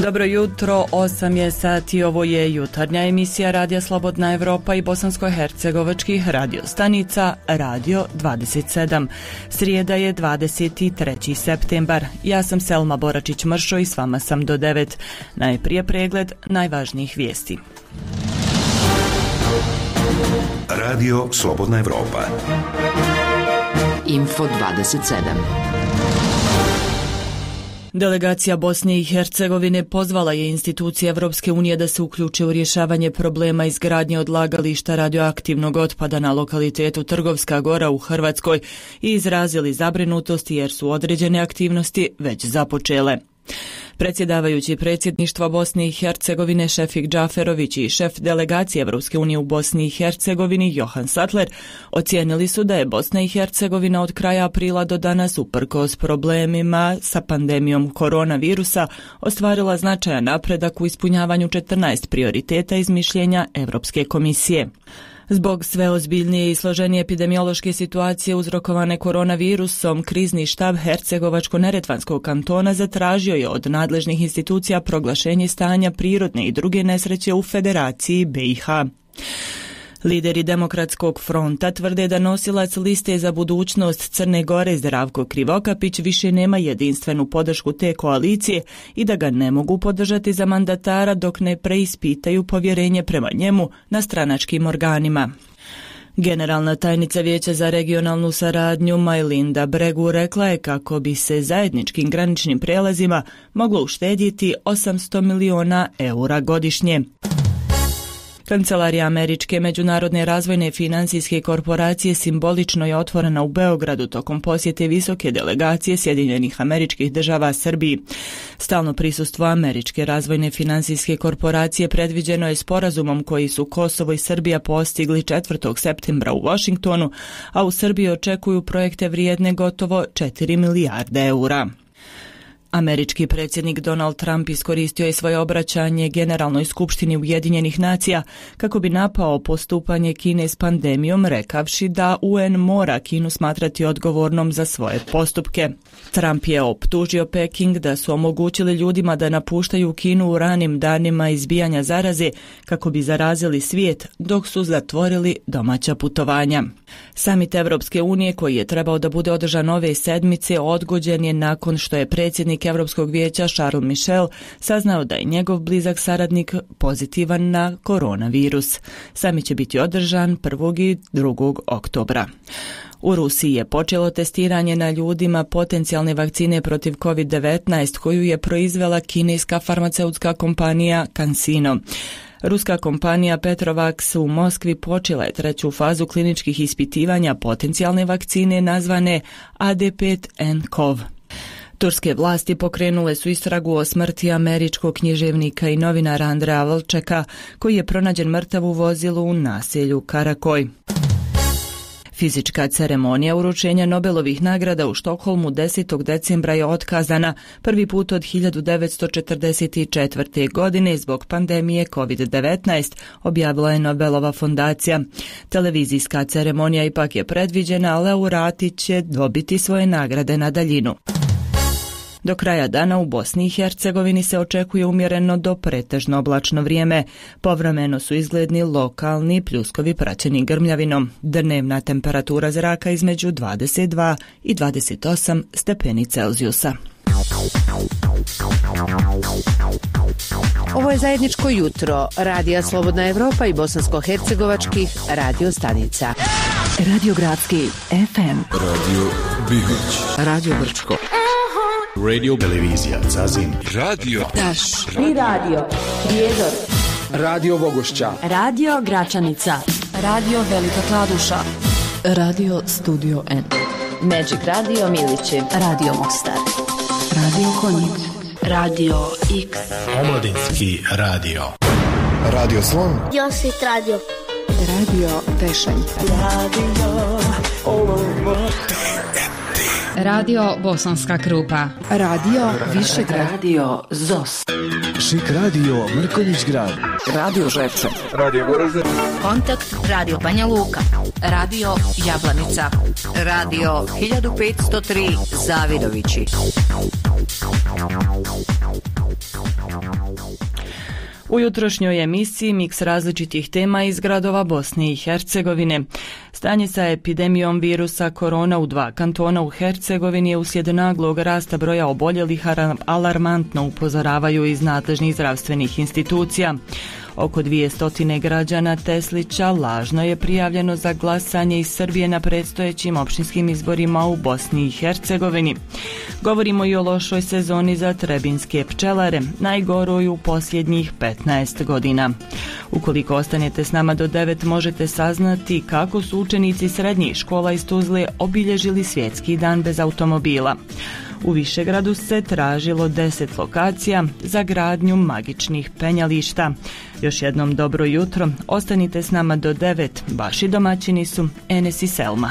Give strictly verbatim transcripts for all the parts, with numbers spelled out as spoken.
Dobro jutro, osam je sati, ovo je jutarnja emisija Radija Slobodna Evropa i bosansko-hercegovačkih radio stanica Radio dvadeset sedam. Srijeda je dvadeset treći septembar. Ja sam Selma Boračić-Mršo i s vama sam do devet. Najprije pregled najvažnijih vijesti. Radio Slobodna Evropa. Info dvadeset sedam. Delegacija Bosne i Hercegovine pozvala je institucije Evropske unije da se uključe u rješavanje problema izgradnje odlagališta radioaktivnog otpada na lokalitetu Trgovska Gora u Hrvatskoj i izrazili zabrinutost jer su određene aktivnosti već započele. Predsjedavajući predsjedništva Bosne i Hercegovine Šefik Džaferović i šef delegacije Evropske unije u Bosni i Hercegovini Johan Sattler ocijenili su da je Bosna i Hercegovina od kraja aprila do danas uprkos problemima sa pandemijom koronavirusa ostvarila značajan napredak u ispunjavanju četrnaest prioriteta iz mišljenja Evropske komisije. Zbog sve ozbiljnije i složenije epidemiološke situacije uzrokovane koronavirusom, krizni štab Hercegovačko-neretvanskog kantona zatražio je od nadležnih institucija proglašenje stanja prirodne i druge nesreće u Federaciji B i H. Lideri Demokratskog fronta tvrde da nosilac liste za budućnost Crne Gore Zdravko Krivokapić više nema jedinstvenu podršku te koalicije i da ga ne mogu podržati za mandatara dok ne preispitaju povjerenje prema njemu na stranačkim organima. Generalna tajnica Vijeća za regionalnu saradnju Majlinda Bregu rekla je kako bi se zajedničkim graničnim prijelazima moglo uštedjeti osamsto miliona eura godišnje. Kancelarija Američke međunarodne razvojne financijske korporacije simbolično je otvorena u Beogradu tokom posjete visoke delegacije Sjedinjenih Američkih Država Srbiji. Stalno prisustvo Američke razvojne financijske korporacije predviđeno je sporazumom koji su Kosovo i Srbija postigli četvrtog septembra u Washingtonu, a u Srbiji očekuju projekte vrijedne gotovo četiri milijarde eura. Američki predsjednik Donald Trump iskoristio je svoje obraćanje Generalnoj skupštini Ujedinjenih nacija kako bi napao postupanje Kine s pandemijom, rekavši da U N mora Kinu smatrati odgovornom za svoje postupke. Trump je optužio Peking da su omogućili ljudima da napuštaju Kinu u ranim danima izbijanja zaraze kako bi zarazili svijet, dok su zatvorili domaća putovanja. Samit Evropske unije, koji je trebao da bude održan ove sedmice, odgođen je nakon što je predsjednik Europskog vijeća Charles Michel saznao da je njegov blizak saradnik pozitivan na koronavirus. Samit će biti održan prvog i drugog oktobra. U Rusiji je počelo testiranje na ljudima potencijalne vakcine protiv kovid devetnaest koju je proizvela kineska farmaceutska kompanija CanSino. Ruska kompanija Petrovax u Moskvi počela je treću fazu kliničkih ispitivanja potencijalne vakcine nazvane A D pet N C O V. Turske vlasti pokrenule su istragu o smrti američkog književnika i novinara Andreja Volčeka, koji je pronađen mrtav u vozilu u naselju Karakoj. Fizička ceremonija uručenja Nobelovih nagrada u Štokholmu desetog decembra je otkazana prvi put od hiljadu devetsto četrdeset četvrte. godine zbog pandemije kovid devetnaest, objavila je Nobelova fondacija. Televizijska ceremonija ipak je predviđena, a laureati će dobiti svoje nagrade na daljinu. Do kraja dana u Bosni i Hercegovini se očekuje umjereno do pretežno oblačno vrijeme. Povremeno su izgledni lokalni pljuskovi praćeni grmljavinom. Dnevna temperatura zraka između dvadeset dva i dvadeset osam stepeni Celzijusa. Ovo je zajedničko jutro Radija Slobodna Evropa i bosansko-hercegovačkih radio stanica. Radio Gradski F M, Radio Bihać, Radio Brčko, Radio Televizija Zazin, Radio Taš, Tri radio Prijedor, Radio Bogošća, Radio Gračanica, Radio Velika Kladuša, Radio Studio N, Magic Radio Milići, Radio Mostar, Radio Konjic, Radio X, Omladinski radio, Radio Slon, Josit Radio, Radio Tešanj, Radio Radio Bosanska Krupa, Radio Višegrad, Radio Zos, Šik Radio Mrkonjić Grad, Radio Žepče, Radio Goražde, Kontakt Radio Banja Luka, Radio Jablanica, Radio hiljadu petsto tri Zavidovići. U jutrošnjoj emisiji miks različitih tema iz gradova Bosne i Hercegovine. Stanje sa epidemijom virusa korona u dva kantona u Hercegovini je uslijed naglog rasta broja oboljelih alarmantno, upozoravaju iz nadležnih zdravstvenih institucija. Oko dvjesto građana Teslića lažno je prijavljeno za glasanje iz Srbije na predstojećim opštinskim izborima u Bosni i Hercegovini. Govorimo i o lošoj sezoni za trebinske pčelare, najgoroj u posljednjih petnaest godina. Ukoliko ostanete s nama do devet, možete saznati kako su učenici srednjih škola iz Tuzle obilježili svjetski dan bez automobila. U Višegradu se tražilo deset lokacija za gradnju magičnih penjališta. Još jednom dobro jutro, ostanite s nama do devet, vaši domaćini su Enes i Selma.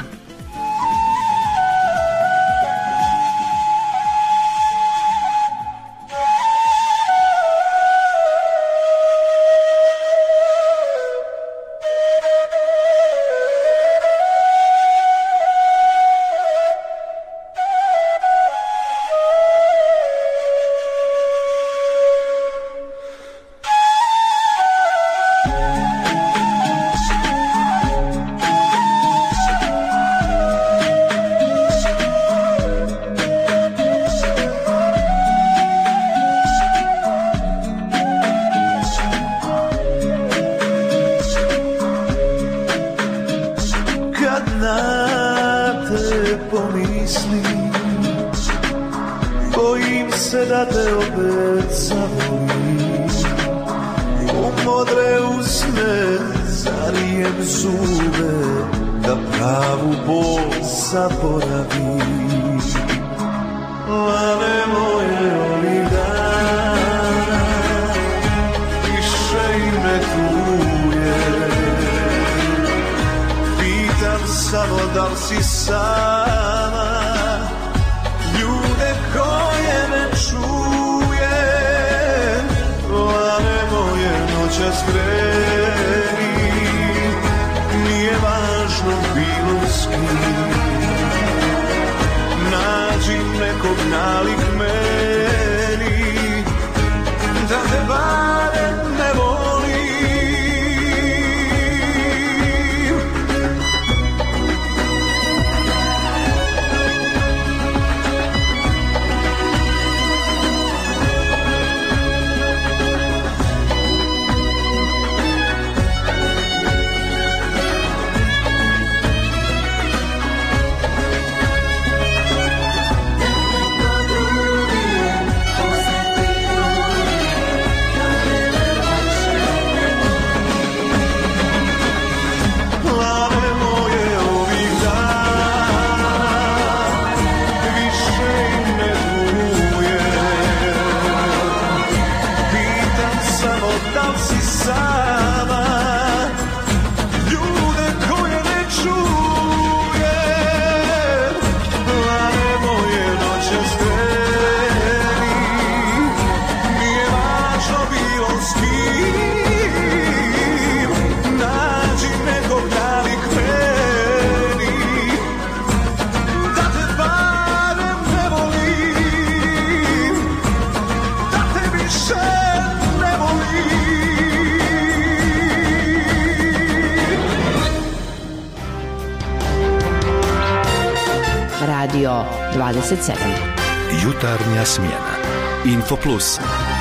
Radio dvadeset sedam. Jutarnja smjena. Infoplus.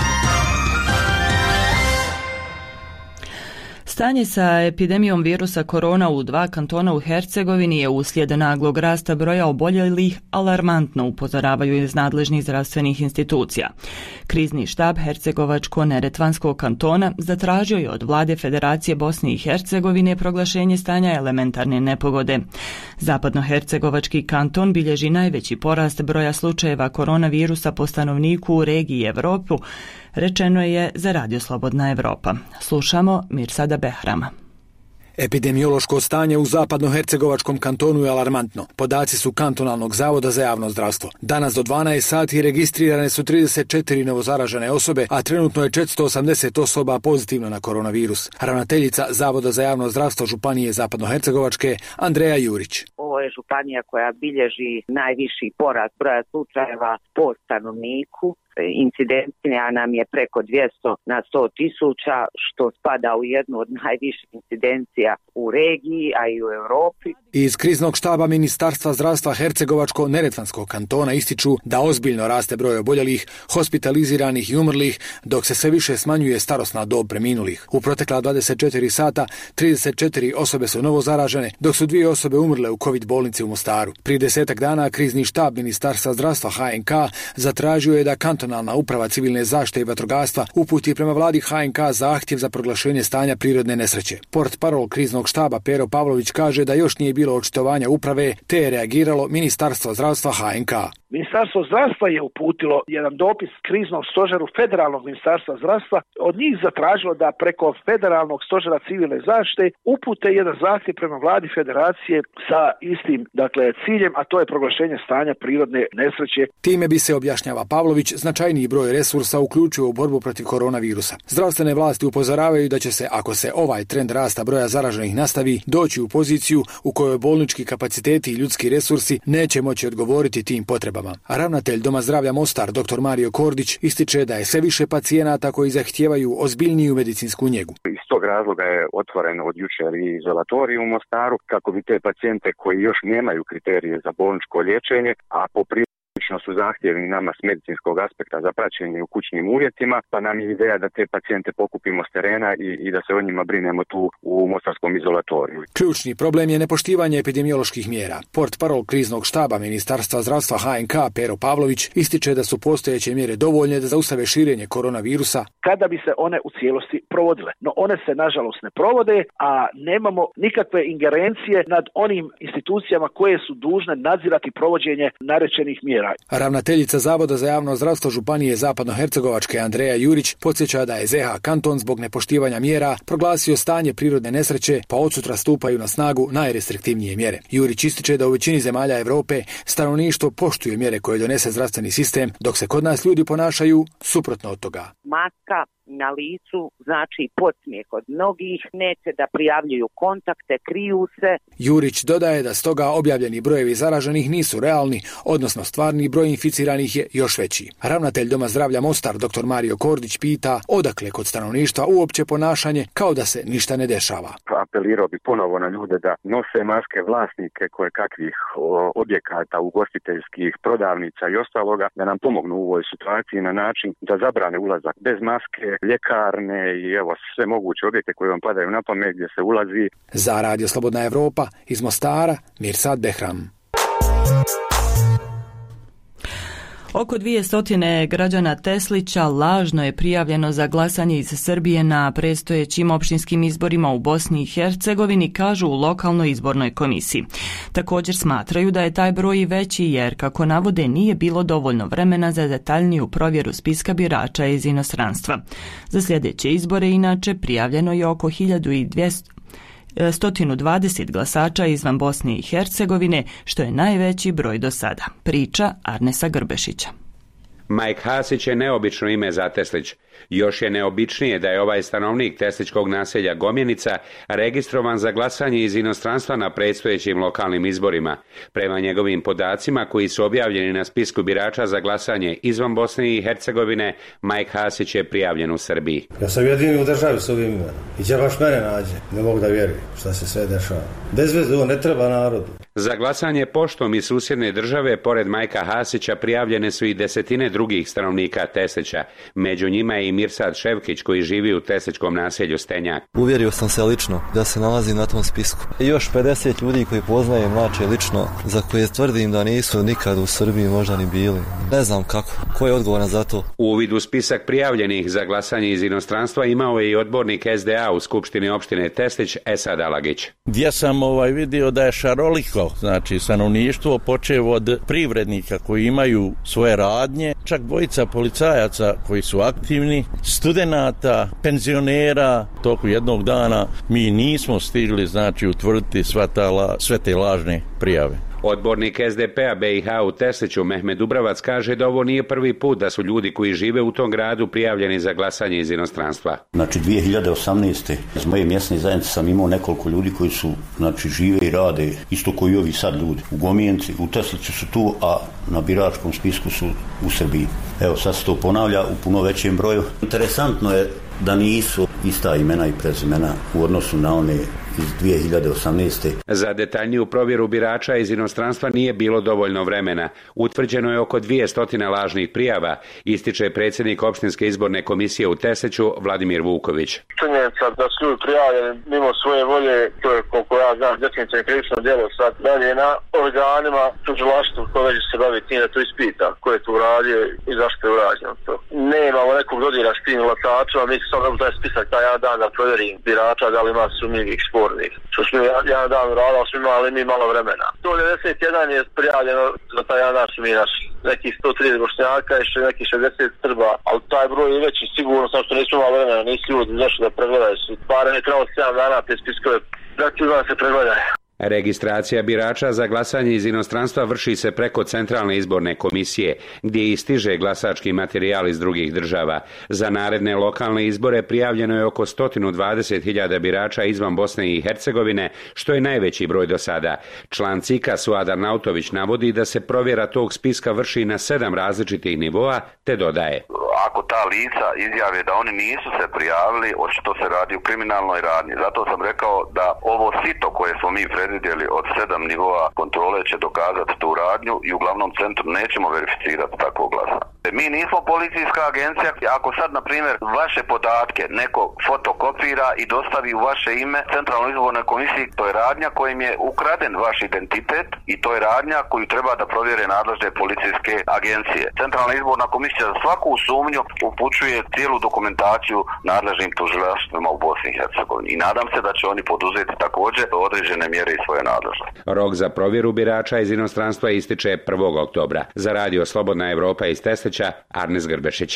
Stanje sa epidemijom virusa korona u dva kantona u Hercegovini je uslijed naglog rasta broja oboljelih alarmantno, upozoravaju iz nadležnih zdravstvenih institucija. Krizni štab Hercegovačko-Neretvanskog kantona zatražio je od vlade Federacije Bosne i Hercegovine proglašenje stanja elementarne nepogode. Zapadnohercegovački kanton bilježi najveći porast broja slučajeva koronavirusa po stanovniku u regiji Evropu, rečeno je za Radio Slobodna Evropa. Slušamo Mirsada Behrama. Epidemiološko stanje u zapadnohercegovačkom kantonu je alarmantno. Podaci su kantonalnog zavoda za javno zdravstvo. Danas do dvanaest sati registrirane su trideset četiri novozaražene osobe, a trenutno je četiristo osamdeset osoba pozitivno na koronavirus. Ravnateljica Zavoda za javno zdravstvo Županije zapadnohercegovačke Andreja Jurić. Ovo je županija koja bilježi najviši porast broja slučajeva po stanovniku. incidencija nam je preko dvjesto na sto tisuća, što spada u jednu od najviših incidencija u regiji, a i u Europi. Iz kriznog štaba Ministarstva zdravstva Hercegovačko-Neretvanskog kantona ističu da ozbiljno raste broj oboljelih, hospitaliziranih i umrlih, dok se sve više smanjuje starosna dob preminulih. U protekla dvadeset četiri sata trideset četiri osobe su novo zaražene, dok su dvije osobe umrle u COVID bolnici u Mostaru. Prije desetak dana krizni štab Ministarstva zdravstva H N K zatražio je da kantonalna uprava civilne zaštite i vatrogastva uputi prema vladi H N K zahtjev za proglašenje stanja prirodne nesreće. Portparol kriznog štaba Pero Pavlović kaže da još nije bilo očitovanja uprave, te je reagiralo Ministarstvo zdravstva H N K. Ministarstvo zdravstva je uputilo jedan dopis kriznom stožeru Federalnog ministarstva zdravstva, od njih zatražilo da preko Federalnog stožera civilne zaštite upute jedan zahtjev prema vladi federacije sa istim, dakle, ciljem, a to je proglašenje stanja prirodne nesreće. Time bi se, objašnjava Pavlović, značajniji broj resursa uključio u borbu protiv koronavirusa. Zdravstvene vlasti upozoravaju da će se, ako se ovaj trend rasta broja zaraženih nastavi, doći u poziciju u kojoj bolnički kapaciteti i ljudski resursi neće moći odgovoriti tim potrebama. A ravnatelj Doma zdravlja Mostar, dr Mario Kordić, ističe da je sve više pacijenata koji zahtijevaju ozbiljniju medicinsku njegu. Iz tog razloga je otvoren od jučer i izolatorij u Mostaru, kako bi te pacijente koji još nemaju kriterije za bolničko liječenje, a po prilično su zahtjevni nama s medicinskog aspekta za praćenje u kućnim uvjetima, pa nam je ideja da te pacijente pokupimo s terena i, i da se o njima brinemo tu u mostarskom izolatoriju. Ključni problem je nepoštivanje epidemioloških mjera. Portparol kriznog štaba Ministarstva zdravstva H N K Pero Pavlović ističe da su postojeće mjere dovoljne da zaustave širenje koronavirusa kada bi se one u cijelosti provodile. No one se nažalost ne provode, a nemamo nikakve ingerencije nad onim institucijama koje su dužne nadzirati provođenje narečenih mjera. Ravnateljica Zavoda za javno zdravstvo Županije Zapadnohercegovačke Andreja Jurić podsjeća da je Z H kanton zbog nepoštivanja mjera proglasio stanje prirodne nesreće, pa od sutra stupaju na snagu najrestriktivnije mjere. Jurić ističe da u većini zemalja Europe stanovništvo poštuje mjere koje donese zdravstveni sistem, dok se kod nas ljudi ponašaju suprotno od toga. Maska na licu znači podsmijeh od mnogih, neće da prijavljuju kontakte, kriju se. Jurić dodaje da stoga objavljeni brojevi zaraženih nisu realni, odnosno stvarni broj inficiranih je još veći. Ravnatelj Doma zdravlja Mostar, dr Mario Kordić, pita odakle kod stanovništva uopće ponašanje kao da se ništa ne dešava. Apelirao bi ponovo na ljude da nose maske, vlasnike koje kakvih objekata, ugostiteljskih, prodavnica i ostaloga, da nam pomognu u ovoj situaciji na način da zabrane ulazak bez maske, ljekarne i evo sve moguće objekte koje vam padaju na pamet gdje se ulazi. Za Radio Slobodna Evropa iz Mostara, Mirsad Behram. Oko dvije građana Teslića lažno je prijavljeno za glasanje iz Srbije na predstojećim opštinskim izborima u Bosni i Hercegovini, kažu u lokalnoj izbornoj komisiji. Također smatraju da je taj broj veći jer, kako navode, nije bilo dovoljno vremena za detaljniju provjeru spiska birača iz inostranstva. Za sljedeće izbore inače prijavljeno je oko hiljadu dvjesto sto dvadeset glasača izvan Bosne i Hercegovine, što je najveći broj do sada. Priča Arnesa Grbešića. Mike Hasić je neobično ime za Teslić. Još je neobičnije da je ovaj stanovnik tesličkog naselja Gomjenica registrovan za glasanje iz inostranstva na predstojećim lokalnim izborima. Prema njegovim podacima koji su objavljeni na spisku birača za glasanje izvan Bosne i Hercegovine, Mike Hasić je prijavljen u Srbiji. Ja sam jedini u državi s ovim imenom. I će baš mene nađe. Ne mogu da vjerujem šta se sve dešava. Bez veze, ovo ne treba narodu. Za glasanje poštom iz susjedne države, pored Majka Hasića, prijavljene su i desetine drugih stanovnika Teslića. Među njima je i Mirsad Ševkić koji živi u tesličkom naselju Stenjak. Uvjerio sam se lično da se nalazi na tom spisku. I još pedeset ljudi koji poznajem mlače lično, za koje tvrdim da nisu nikad u Srbiji možda ni bili. Ne znam kako. Ko je odgovoran za to? Uvid u spisak prijavljenih za glasanje iz inostranstva imao je i odbornik S D A u Skupštini opštine Teslić, Esad Alagić. Gdje sam ovaj vidio da je šaroliko, znači stanovništvo, počev od privrednika koji imaju svoje radnje, čak dvojica policajaca koji su aktivni, studenata, penzionera. Toku jednog dana mi nismo stigli, znači, utvrditi sva ta, sve te lažne prijave. Odbornik S D P-a B i H u Tesliću Mehmed Dubravac kaže da ovo nije prvi put da su ljudi koji žive u tom gradu prijavljeni za glasanje iz inostranstva. Znači dvije hiljade osamnaeste. iz moje mjesne zajednice sam imao nekoliko ljudi koji su, znači, žive i rade isto koji ovi sad ljudi. U Gomijenci, u Tesliću su tu, a na biračkom spisku su u Srbiji. Evo, sad se to ponavlja u puno većem broju. Interesantno je da nisu ista imena i prezimena u odnosu na one iz dvije hiljade osamnaeste. Za detaljniju provjeru birača iz inostranstva nije bilo dovoljno vremena. Utvrđeno je oko dvjesto lažnih prijava, ističe predsjednik opštinske izborne komisije u Tesliću Vladimir Vuković. Činjenica da su ljudi prijavljeni mimo svoje volje, to je koliko ja znam definitivno krivično djelo. Sad dalje na organima tužilaštvu koje već se bavi tim da to ispita ko je to uradio i zašto je urađeno to. Nemamo nekog dodira s tim glasačima, mi sam dobro taj spisak taj jedan dan da provjerim birača da li ima sumnjivih spornih. Što smo jedan dan uradili, smo imali mi malo vremena. sto devedeset jedan je prijavljeno za taj jedan dan su mi naši. Nekih sto trideset bošnjaka i nekih šezdeset Srba, ali taj broj je veći sigurno, samo što nismo imali vremena, nisi ljudi zašto da pregledaju. Barem je trebalo sedam dana te spiskove da ti da se pregledaju. Registracija birača za glasanje iz inostranstva vrši se preko Centralne izborne komisije, gdje i stiže glasački materijal iz drugih država. Za naredne lokalne izbore prijavljeno je oko sto dvadeset hiljada birača izvan Bosne i Hercegovine, što je najveći broj do sada. Član C I K-a Suadar Nautović navodi da se provjera tog spiska vrši na sedam različitih nivoa, te dodaje. Ako ta lica izjave da oni nisu se prijavili, očito se radi u kriminalnoj radnji. Zato sam rekao da ovo sito koje smo mi predvidjeli od sedam nivoa kontrole će dokazati tu radnju i u glavnom centru nećemo verificirati takvo glasa. Mi nismo policijska agencija. Ako sad, na primjer, vaše podatke neko fotokopira i dostavi u vaše ime Centralnoj izbornoj komisiji, to je radnja kojim je ukraden vaš identitet i to je radnja koju treba da provjere nadležne policijske agencije. Centralna izborna komisija za svaku sumnju upućuje cijelu dokumentaciju nadležnim tužilaštvima u Bosni i Hercegovini i nadam se da će oni poduzeti također određene mjere i svoje nadležnosti. Rok za provjeru birača iz inostranstva ističe prvog oktobra. Za radio Slobodna Evropa iz Teslića, Arnes Grbešić.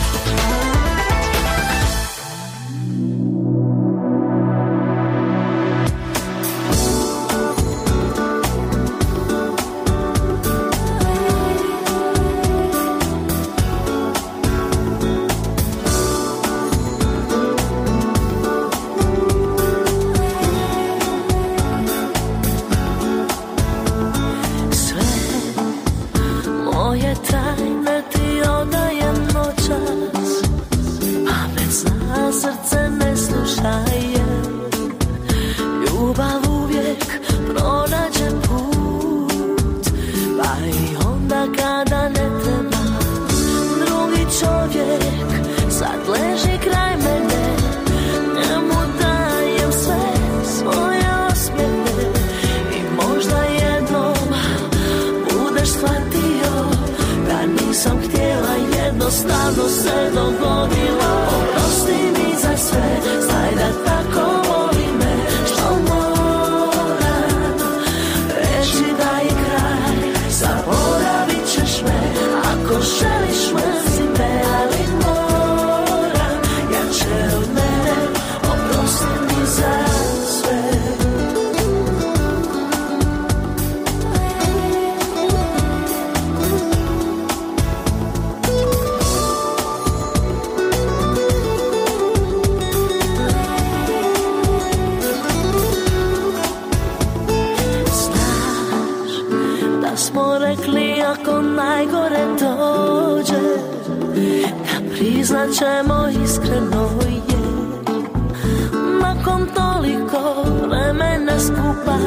Ćemo iskreno je nakon toliko vremena skupa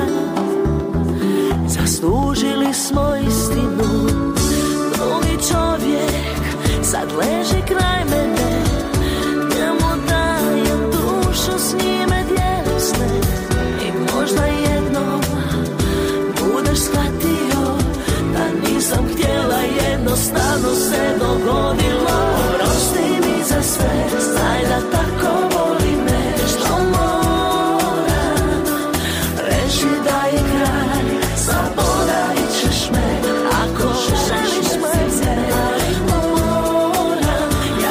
zaslužili smo istinu. Drugi čovjek sad leži kraj mene, njemu dajem dušu, s njime dijelim sne i možda jednom budeš shvatio da nisam htjela, jednostavno se dogodilo. Za sve, znaj da tako voli me, što moram reći da je kraj, zaboravit ćeš me, ako želiš me, ali moram, ja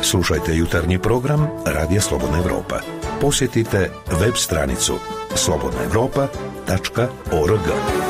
Slušajte jutarnji program Radija Slobodna Evropa. Posjetite web stranicu slobodna evropa tačka org.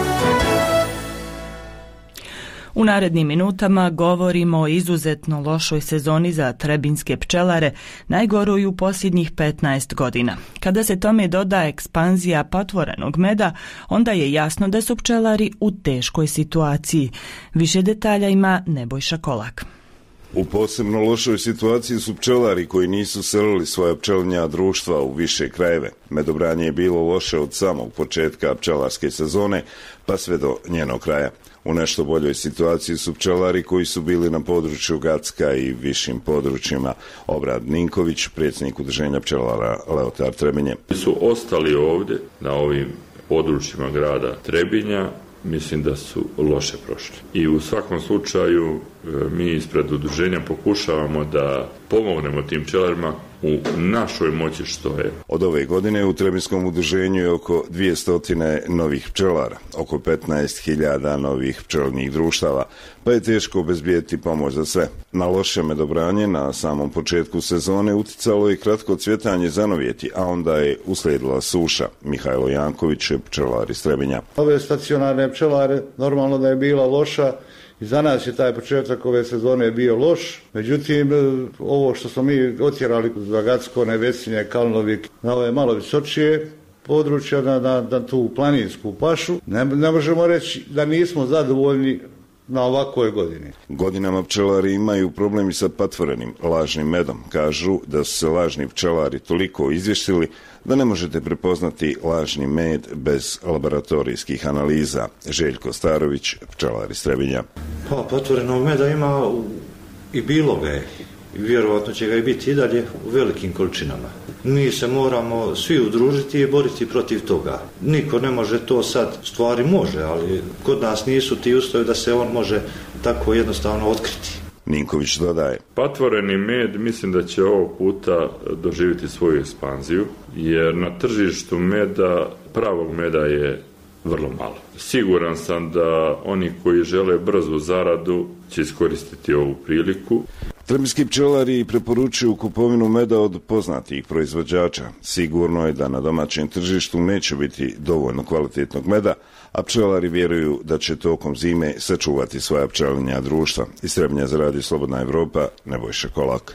U narednim minutama govorimo o izuzetno lošoj sezoni za trebinjske pčelare, najgoroj u posljednjih petnaest godina. Kada se tome doda ekspanzija patvorenog meda, onda je jasno da su pčelari u teškoj situaciji. Više detalja ima Nebojša Kolak. U posebno lošoj situaciji su pčelari koji nisu selili svoja pčelinja društva u više krajeve. Medobranje je bilo loše od samog početka pčelarske sezone pa sve do njenog kraja. U nešto boljoj situaciji su pčelari koji su bili na području Gacka i višim područjima. Obrad Ninković, predsjednik udruženja pčelara Leotar Trebinje. Su ostali ovdje na ovim područjima grada Trebinja, mislim da su loše prošli. I u svakom slučaju mi ispred udruženja pokušavamo da pomognemo tim pčelarima u našoj moći što je. Od ove godine u Trebinjskom udruženju je oko dvjesto novih pčelara, oko petnaest hiljada novih pčelnih društava, pa je teško obezbijeti pomoć za sve. Na loše medobranje na samom početku sezone uticalo je kratko cvjetanje zanovjeti, a onda je uslijedila suša. Mihajlo Janković je pčelar iz Trebinja. Ove stacionarne pčelare normalno da je bila loša. I za nas je taj početak ove sezone bio loš, međutim ovo što smo mi otjerali za Gacko, Nevesinje, Kalnovik, na ove malo visočije područja, na, na, na tu planinsku pašu, ne, ne možemo reći da nismo zadovoljni na ovakvoj godini. Godinama pčelari imaju problemi sa patvorenim lažnim medom. Kažu da su se lažni pčelari toliko izvještili da ne možete prepoznati lažni med bez laboratorijskih analiza. Željko Starović, pčelar iz Trebinja. Pa, patvorenog meda ima u, i bilo ga je. I vjerovatno će ga i biti i dalje u velikim količinama. Mi se moramo svi udružiti i boriti protiv toga. Niko ne može to sad, stvari može, ali kod nas nisu ti uslovi da se on može tako jednostavno otkriti. Ninković dodaje. Patvoreni med mislim da će ovog puta doživjeti svoju ekspanziju, jer na tržištu meda, pravog meda je vrlo malo. Siguran sam da oni koji žele brzu zaradu će iskoristiti ovu priliku. Trebinjski pčelari preporučuju kupovinu meda od poznatih proizvođača. Sigurno je da na domaćem tržištu neće biti dovoljno kvalitetnog meda, a pčelari vjeruju da će tokom zime sačuvati svoja pčelinja društva. Iz Trebinja za Radio Slobodna Evropa, Nebojša Kolak.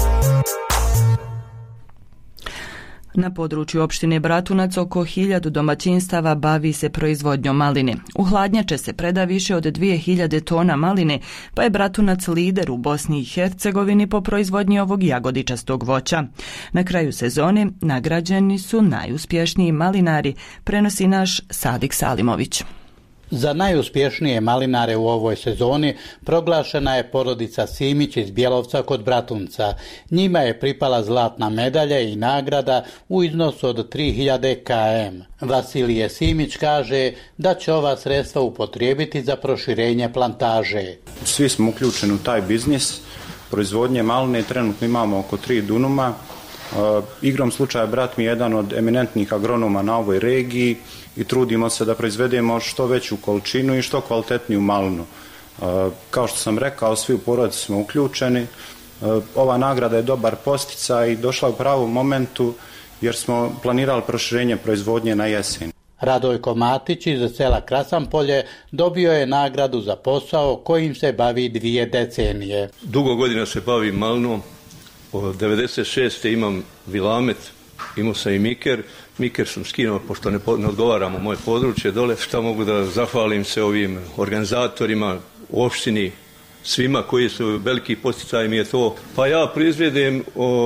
Na području opštine Bratunac oko hiljadu domaćinstava bavi se proizvodnjom maline. U hladnjače se preda više od dvije hiljade tona maline, pa je Bratunac lider u Bosni i Hercegovini po proizvodnji ovog jagodičastog voća. Na kraju sezone nagrađeni su najuspješniji malinari, prenosi naš Sadik Salimović. Za najuspješnije malinare u ovoj sezoni proglašena je porodica Simić iz Bjelovca kod Bratunca. Njima je pripala zlatna medalja i nagrada u iznosu od tri hiljade kilometara. Vasilije Simić kaže da će ova sredstva upotrijebiti za proširenje plantaže. Svi smo uključeni u taj biznis. Proizvodnje maline trenutno imamo oko tri dunuma. Uh, igrom slučaja brat mi je jedan od eminentnih agronoma na ovoj regiji i trudimo se da proizvedemo što veću količinu i što kvalitetniju malinu. Uh, kao što sam rekao, svi u porodici smo uključeni. Uh, ova nagrada je dobar posticaj i došla u pravom momentu jer smo planirali proširenje proizvodnje na jesen. Radojko Matić iz sela Krasanpolje dobio je nagradu za posao kojim se bavi dvije decenije. Dugo godina se bavim malinom. Od devedeset šeste imam vilamet, imao sam i miker. Miker sam skinuo, pošto ne, ne odgovaramo moje područje dole. Šta mogu da zahvalim se ovim organizatorima, opštini, svima koji su veliki posticaji mi je to. Pa ja proizvedem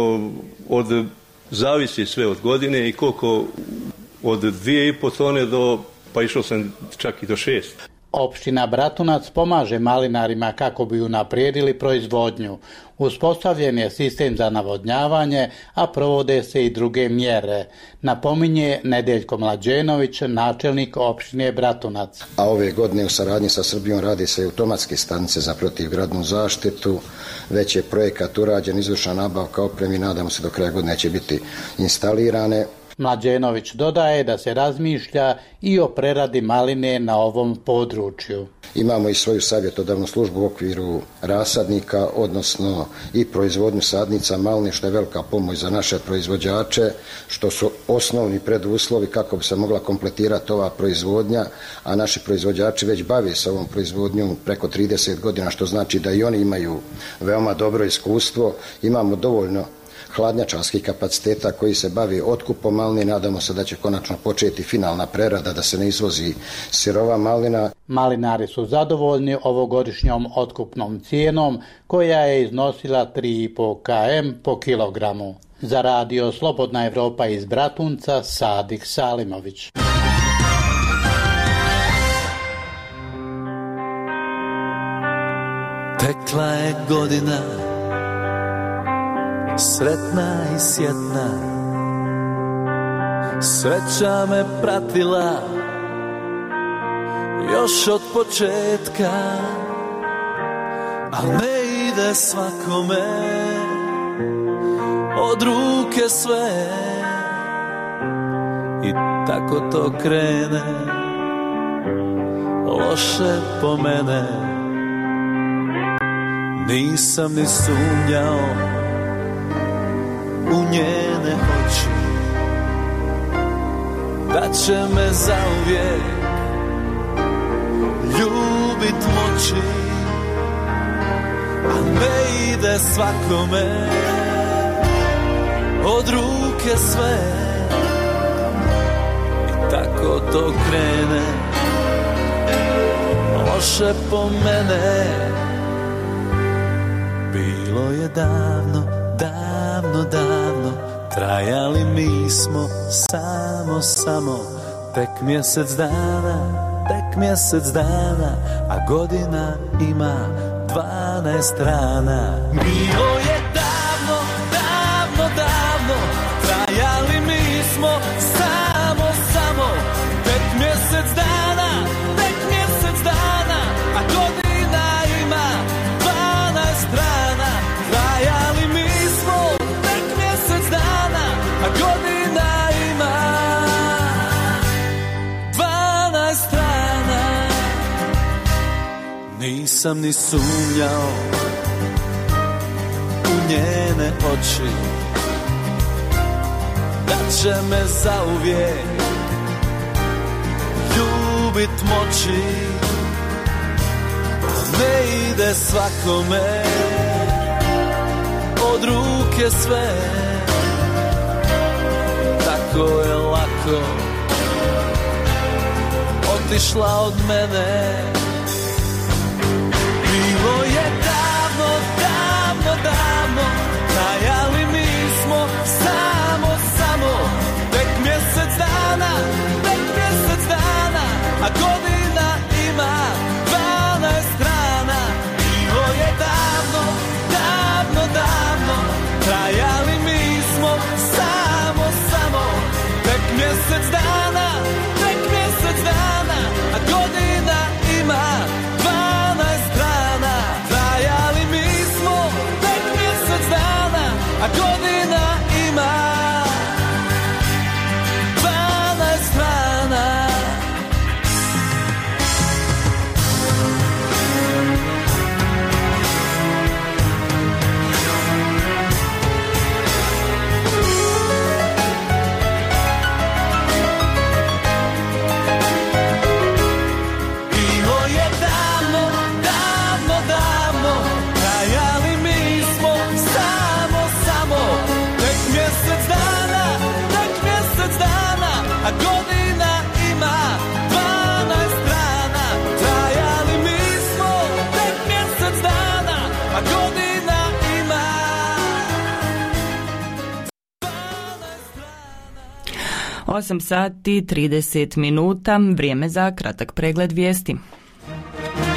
od, zavisi sve od godine i koliko od dvije i po tone do, pa išao sam čak i do šest. Opština Bratunac pomaže malinarima kako bi unaprijedili proizvodnju. Uspostavljen je sistem za navodnjavanje, a provode se i druge mjere. Napominje Nedeljko Mlađenović, načelnik opštine Bratunac. A ove godine u saradnji sa Srbijom radi se i automatske stanice za protivgradnu zaštitu. Već je projekat urađen, izvršna nabavka opremi, nadamo se do kraja godine će biti instalirane. Mlađenović dodaje da se razmišlja i o preradi maline na ovom području. Imamo i svoju savjetodavnu službu u okviru rasadnika, odnosno i proizvodnju sadnica maline, što je velika pomoć za naše proizvođače, što su osnovni preduslovi kako bi se mogla kompletirati ova proizvodnja, a naši proizvođači već bave se ovom proizvodnjom preko trideset godina, što znači da i oni imaju veoma dobro iskustvo. Imamo dovoljno hladnjačarskih kapaciteta koji se bavi otkupom maline. Nadamo se da će konačno početi finalna prerada, da se ne izvozi sirova malina. Malinari su zadovoljni ovogodišnjom otkupnom cijenom koja je iznosila tri i po kilograma po kilogramu. Za radio Slobodna Evropa iz Bratunca, Sadik Salimović. Tekla je godina sretna i sjetna, sreća me pratila još od početka, a ne ide svakome od ruke sve, i tako to krene loše po mene. Nisam ni sumnjao u njene oči da će me zauvijek ljubit moći, a ne ide svakome od ruke sve, i tako to krene loše po mene. Bilo je davno, davno, davno, trajali mi smo samo, samo tek mjesec dana, tek mjesec dana, a godina ima dvanaest strana. Bilo je davno, davno, davno, trajali mi smo samo, samo tek mjesec dana, tek mjesec dana, a godina ima dvanaest strana. Trajali mi smo tek mjesec dana, a godina ima dvanaest strana. Nisam ni sumnjao u njene oči da će me zauvijek ljubit moći, ne ide svakome od ruke sve, tako je lako otišla od mene. Bilo je davno, davno, davno, trajali mi smo samo, samo tek mjesec dana, tek mjesec dana, a godina ima dvanaest strana. Bilo je davno, davno, davno, trajali mi smo samo, samo tek mjesec dana, tek mjesec dana, a godina ima dvanaest strana. Trajali mi smo tek mjesec dana, a godina ima dvanaest strana. A godina ima dvanaest strana. Trajali mi smo tek mjesec dana, a godina ima dvanaest strana. osam sati trideset minuta, vrijeme za kratak pregled vijesti.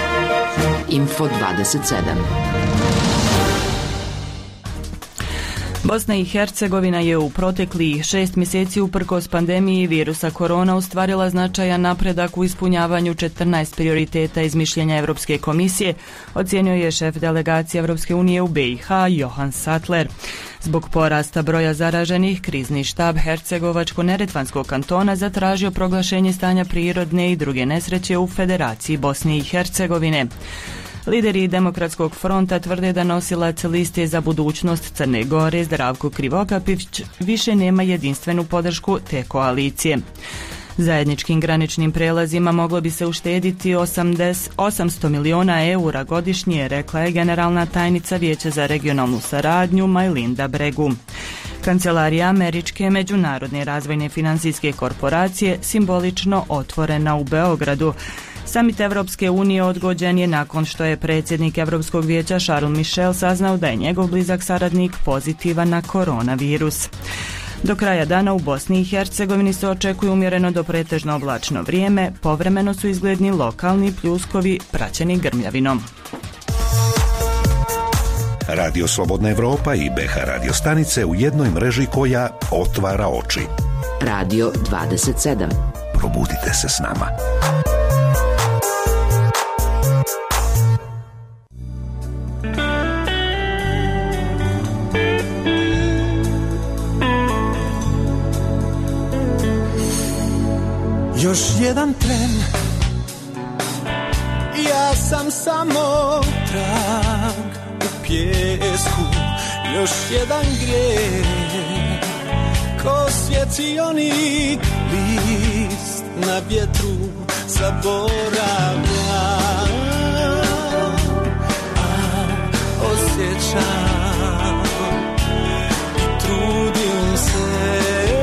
Info dvadeset sedam. Bosna i Hercegovina je u proteklih šest mjeseci uprkos pandemiji virusa korona ostvarila značajan napredak u ispunjavanju četrnaest prioriteta iz mišljenja Europske komisije, ocijenio je šef delegacije Europske unije u B i H Johan Sattler. Zbog porasta broja zaraženih, krizni štab Hercegovačko-Neretvanskog kantona zatražio proglašenje stanja prirodne i druge nesreće u Federaciji Bosne i Hercegovine. Lideri Demokratskog fronta tvrde da nosilac liste za budućnost Crne Gore Zdravko Krivokapić više nema jedinstvenu podršku te koalicije. Zajedničkim graničnim prelazima moglo bi se uštediti osamsto miliona eura godišnje, rekla je generalna tajnica Vijeća za regionalnu saradnju Majlinda Bregu. Kancelarija Američke međunarodne razvojne financijske korporacije simbolično otvorena u Beogradu. Samit Evropske unije odgođen je nakon što je predsjednik Europskog vijeća Charles Michel saznao da je njegov blizak saradnik pozitivan na koronavirus. Do kraja dana u Bosni i Hercegovini se očekuje umjereno do pretežno oblačno vrijeme, povremeno su izgledni lokalni pljuskovi praćeni grmljavinom. Radio Slobodna Evropa i B H radio stanice u jednoj mreži koja otvara oči. Radio dvadeset sedam. Probudite se s nama. Još jedan tren, ja sam samo trag u pjesku. Još jedan grijeh, ko svjecionik, list na vjetru zaboravljam. A osjećam i trudim se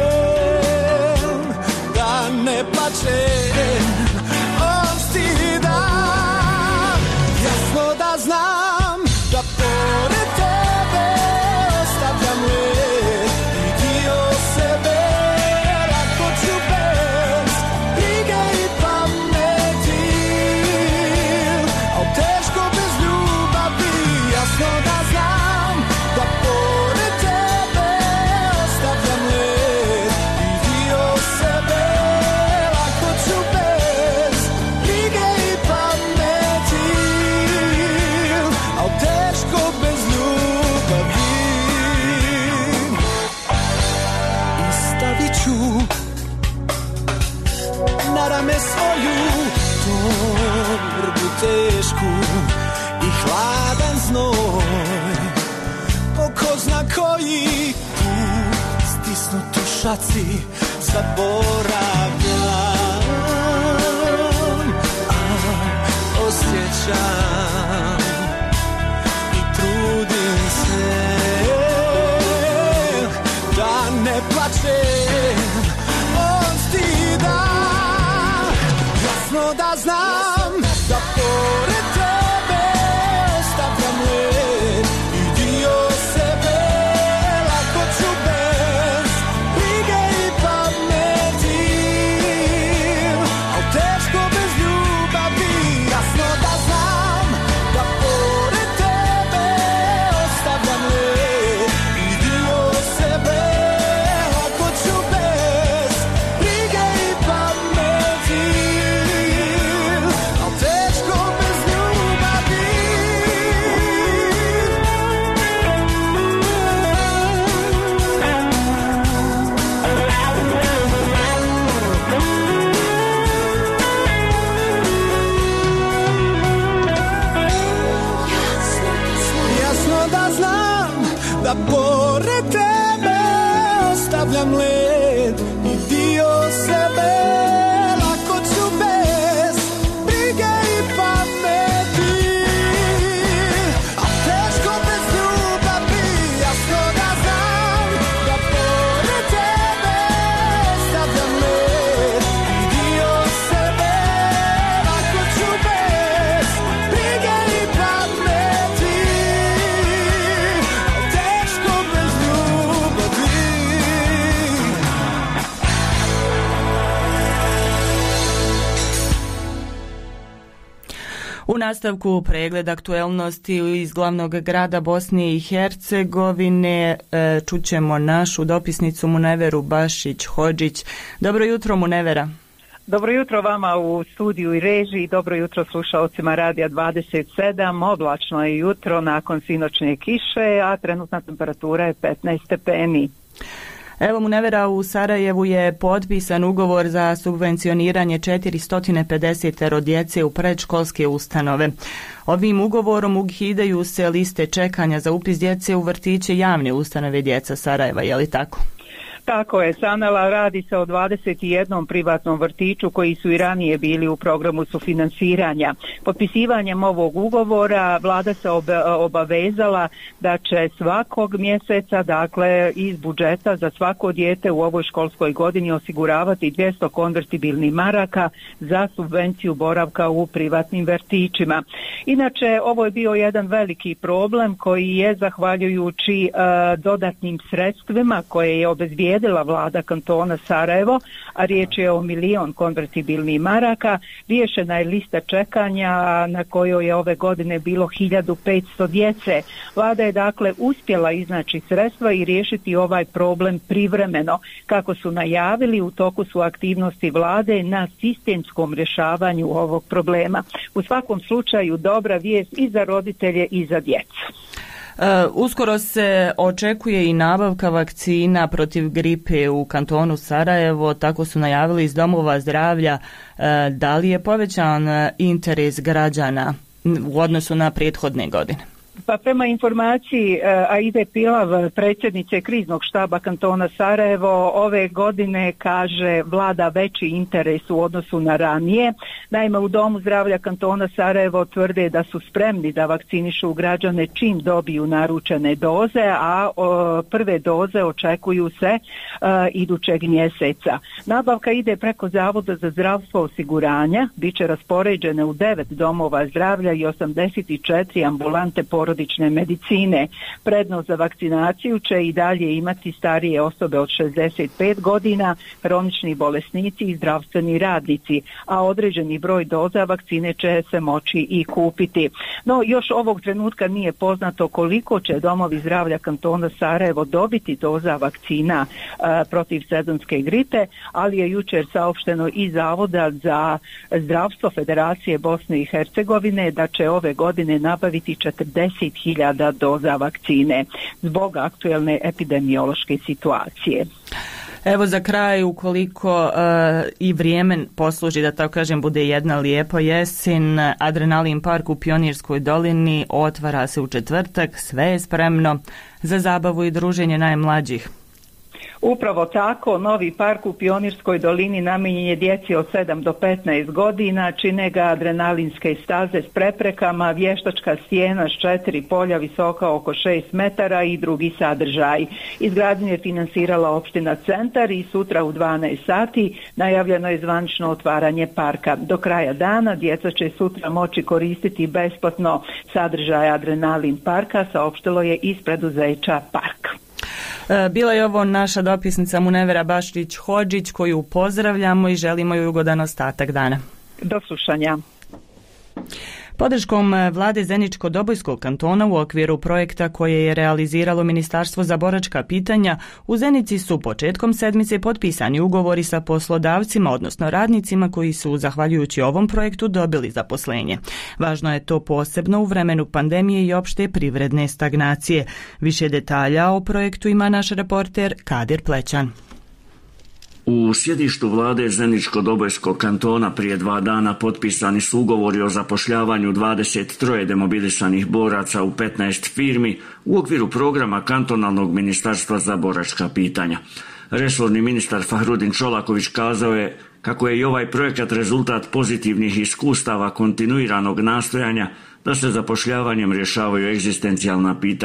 da ne plačem od stida. Jasno da znam da pored tebe ostavljam led i dio sebe, lako ću bez brige i pameti, al teško bez ljubavi. Jasno da znam da pored tebe ostavljam led i dio sebe, lako ću bez brige i pameti, al teško bez ljubavi. I stavit ću na rame svoju torbu tešku i hladan znoj, po ko zna koji put stisnut u šaci zaboravljam. A osjećam i trudim se da ne plačem od stida. Jasno da znam da pored tebe ostavljam led i dio sebe, lako ću bez brige i pameti, al teško bez ljubavi. Jasno da znam da pored tebe ostavljam led i dio sebe, lako ću bez brige i pameti, al teško bez ljubavi. Jasno da znam da pored tebe ostavljam led i dio sebe, lako ću bez brige i pameti, al teško bez ljubavi. Jasno da znam da pored tebe ostavljam led i dio sebe, lako ću bez brige i pameti, al teško bez ljubavi. nastavku pregled aktuelnosti iz glavnog grada Bosne i Hercegovine čućemo našu dopisnicu Muneveru Bašić-Hodžić. Dobro jutro, Munevera. Dobro jutro vama u studiju i režiji, dobro jutro slušalcima Radija dvadeset sedam, oblačno je jutro nakon sinoćnje kiše, a trenutna temperatura je petnaest stepeni. Evo, Munevera, u Sarajevu je potpisan ugovor za subvencioniranje četiristo pedeset djece u predškolske ustanove. Ovim ugovorom ukidaju se liste čekanja za upis djece u vrtiće javne ustanove Djeca Sarajeva, je li tako? Tako je, Sanela, radi se o dvadeset jednom privatnom vrtiću koji su i ranije bili u programu sufinansiranja. Potpisivanjem ovog ugovora vlada se obavezala da će svakog mjeseca, dakle iz budžeta za svako dijete u ovoj školskoj godini osiguravati dvjesto konvertibilnih maraka za subvenciju boravka u privatnim vrtićima. Inače, ovo je bio jedan veliki problem koji je, zahvaljujući uh, dodatnim sredstvima koje je obezbijedila vlada kantona Sarajevo, a riječ je o milion konvertibilnih maraka, riješena je lista čekanja na kojoj je ove godine bilo hiljadu petsto djece. Vlada je dakle uspjela iznaći sredstva i riješiti ovaj problem privremeno. Kako su najavili, u toku su aktivnosti vlade na sistemskom rješavanju ovog problema. U svakom slučaju dobra vijest i za roditelje i za djecu. Uh, uskoro se očekuje i nabavka vakcina protiv gripe u kantonu Sarajevo, tako su najavili iz domova zdravlja. Uh, da li je povećan interes građana u odnosu na prethodne godine? Pa prema informaciji Aide Pilav, predsjednice kriznog štaba kantona Sarajevo, ove godine, kaže, vlada veći interes u odnosu na ranije. Naime, u domu zdravlja kantona Sarajevo tvrde da su spremni da vakcinišu građane čim dobiju naručene doze, a o, prve doze očekuju se a, idućeg mjeseca. Nabavka ide preko Zavoda za zdravstvo osiguranja, bit će raspoređene u devet domova zdravlja i osamdeset četiri ambulante porodične medicine. Prednost za vakcinaciju će i dalje imati starije osobe od šezdeset pet godina, hronični bolesnici i zdravstveni radnici, a određeni broj doza vakcine će se moći i kupiti. No, još ovog trenutka nije poznato koliko će domovi zdravlja kantona Sarajevo dobiti doza vakcina a, protiv sezonske gripe, ali je jučer saopšteno i Zavoda za zdravstvo Federacije Bosne i Hercegovine da će ove godine nabaviti četrdeset hiljada doza vakcine zbog aktuelne epidemiološke situacije. Evo za kraj, ukoliko uh, i vrijeme posluži, da tako kažem, bude jedna lijepa jesen, Adrenalin park u Pionirskoj dolini otvara se u četvrtak, sve je spremno za zabavu i druženje najmlađih. Upravo tako, novi park u Pionirskoj dolini namijenjen je djeci od sedam do petnaest godina, čine ga adrenalinske staze s preprekama, vještačka stijena s četiri polja visoka oko šest metara i drugi sadržaj. Izgradnju je finansirala opština Centar i sutra u dvanaest sati najavljeno je zvanično otvaranje parka. Do kraja dana djeca će sutra moći koristiti besplatno sadržaj Adrenalin parka, saopštilo je iz preduzeća Park. Bila je ovo naša dopisnica Munevera Bašić-Hodžić, koju pozdravljamo i želimo joj ugodan ostatak dana. Do slušanja. Podrškom vlade Zeničko-Dobojskog kantona u okviru projekta koje je realiziralo Ministarstvo za boračka pitanja, u Zenici su početkom sedmice potpisani ugovori sa poslodavcima, odnosno radnicima koji su, zahvaljujući ovom projektu, dobili zaposlenje. Važno je to posebno u vremenu pandemije i opšte privredne stagnacije. Više detalja o projektu ima naš reporter Kadir Plećan. U sjedištu vlade Zeničko-Dobojskog kantona prije dva dana potpisani su ugovori o zapošljavanju dvadeset tri demobilisanih boraca u petnaest firmi u okviru programa kantonalnog ministarstva za boračka pitanja. Resorni ministar Fahrudin Čolaković kazao je kako je i ovaj projekat rezultat pozitivnih iskustava kontinuiranog nastojanja da se zapošljavanjem rješavaju egzistencijalna pitanja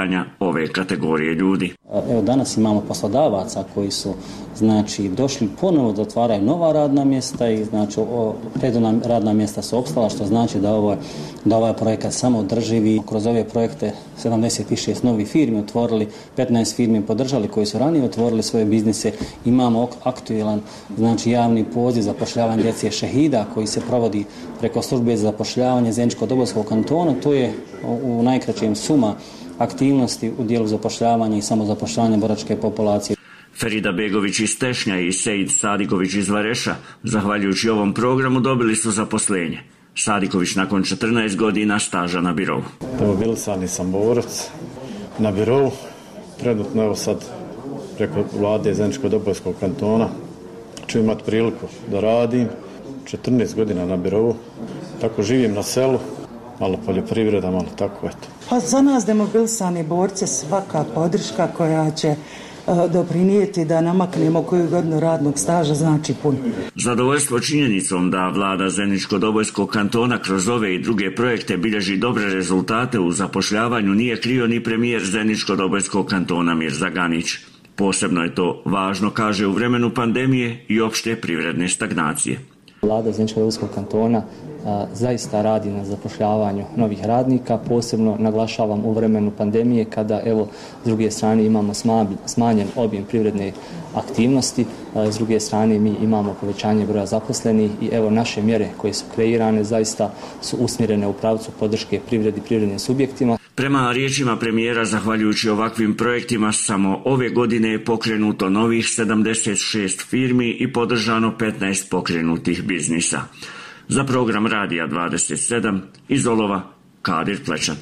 ove kategorije ljudi. Evo danas imamo poslodavaca koji su znači došli ponovo da otvaraju nova radna mjesta i znači redovna radna mjesta su opstala, što znači da ovo da ovaj projekat samo održivi. Kroz ove projekte sedamdeset šest novih firmi otvorili, petnaest firmi podržali koji su ranije otvorili svoje biznise. Imamo aktualan znači javni poziv za zapošljavanje djece šehida koji se provodi preko službe za zapošljavanje Zeničko-Dobojskog kantona. To je u najkraćem suma aktivnosti u dijelu zapošljavanja i samozapošljavanja boračke populacije. Ferida Begović iz Tešnja i Sejid Sadiković iz Vareša, zahvaljujući ovom programu, dobili su zaposlenje. Sadiković nakon četrnaest godina staža na birovu. Mobilisani sam borac na birovu. Trenutno evo sad preko vlade Zeničko-Dobojskog kantona ću imati priliku da radim. četrnaest godina na birovu. Tako živim na selu. Malo poljoprivreda, malo tako, eto. Pa za nas demobilisani borce svaka podrška koja će uh, doprinijeti da namaknemo koju godinu radnog staža znači puno. Zadovoljstvo činjenicom da vlada Zeničko-Dobojskog kantona kroz ove i druge projekte bilježi dobre rezultate u zapošljavanju nije krio ni premijer Zeničko-Dobojskog kantona Mirza Ganić. Posebno je to važno, kaže, u vremenu pandemije i opšte privredne stagnacije. Vlada Zeničko-Dobojskog kantona a, zaista radi na zapošljavanju novih radnika, posebno naglašavam u vremenu pandemije kada evo s druge strane imamo smanjen objem privredne aktivnosti, a, s druge strane mi imamo povećanje broja zaposlenih i evo naše mjere koje su kreirane zaista su usmjerene u pravcu podrške privredi i privrednim subjektima. Prema riječima premijera, zahvaljujući ovakvim projektima, samo ove godine je pokrenuto novih sedamdeset šest firmi i podržano petnaest pokrenutih biznisa. Za program Radija dvadeset sedam iz Olova, Kadir Plečan.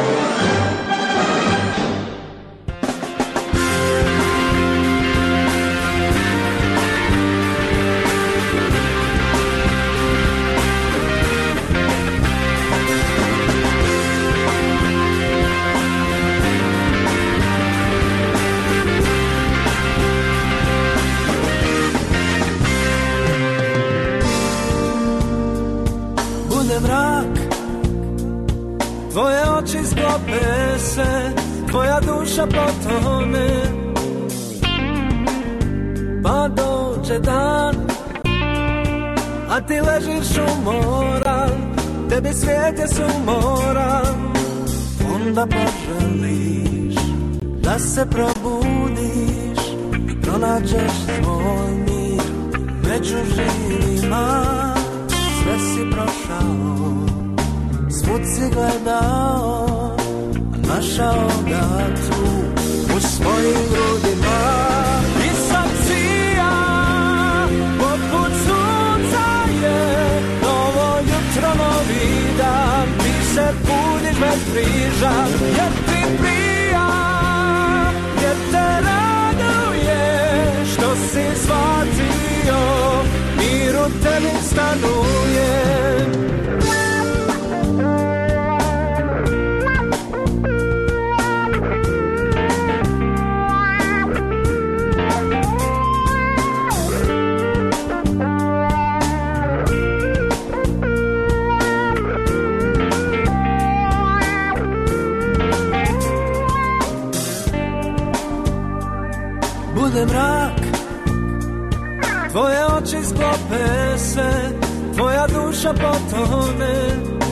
Tvoje oči sklope se, tvoja duša potone, pa dođe dan, a ti ležiš umoran, tebi svijet je sumoran, onda poželiš da se probudiš i pronađeš svoj mir među živima, sve si prošao. Svud si gledao, a našao ga tu u svojim grudima. I sad sija, poput sunca je novo jutro, novi dan. Ti se budiš bez križa, jer ti prija, jer te raduje što si shvatio, mir u tebi stanuje. Bude mrak, tvoje oči sklope se, tvoja duša potone,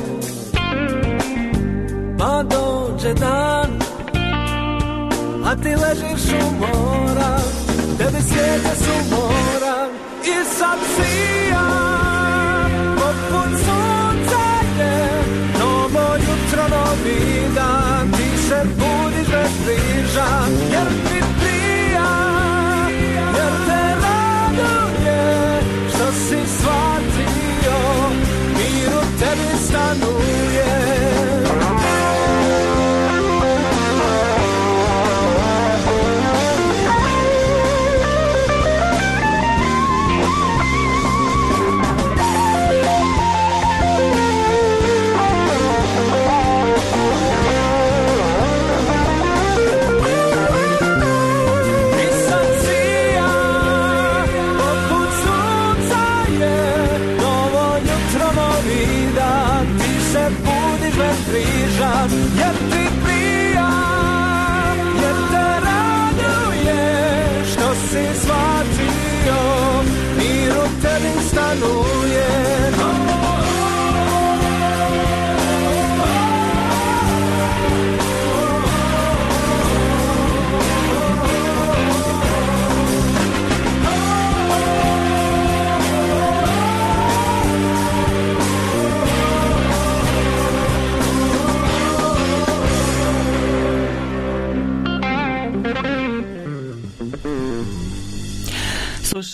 pa dođe dan, a ti ležiš umoran, tebi svijet je sumoran. I sad sija, poput sunca je novo jutro, novi dan. Ti se budiš bez križa, jer ti jer te raduje što si shvatio, mir u tebi stanuje.